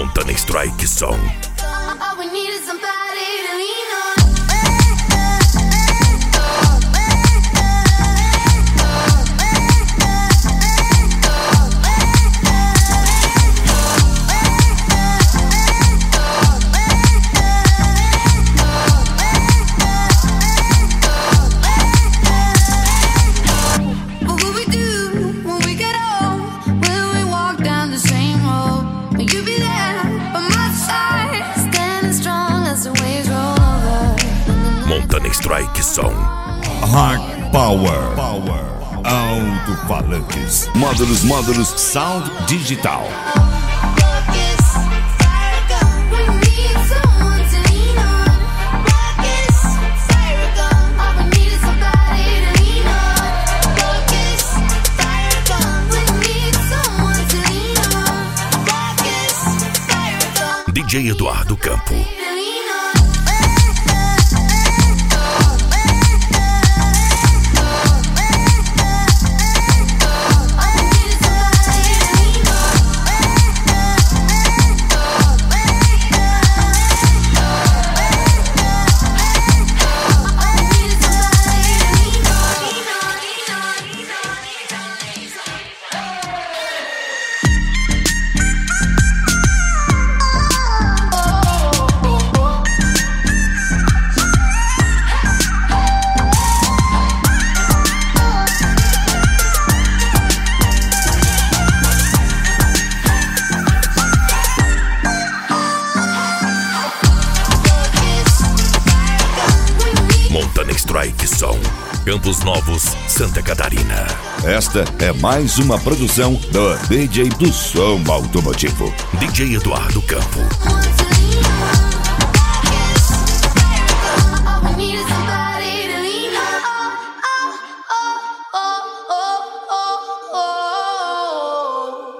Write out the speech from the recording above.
Montana Strike Song. All we need is somebody to lean on. What will we do when we get old? Will we walk down the same road? Will you be there by my side, standing strong as the waves roll over? Montana Strike Song. Hard Power. Alto-falantes. Módulos Sound Digital. Focus, fire gun. We need someone to lean on. Focus, fire gun. All we need is somebody to lean on. Focus, fire gun. We need someone to lean on. Focus, fire gun. DJ Eduardo Campo. Montana Strike Song. Campos Novos, Santa Catarina. Esta é mais uma produção do DJ do Som Automotivo. DJ Eduardo Campo. Want to lean on.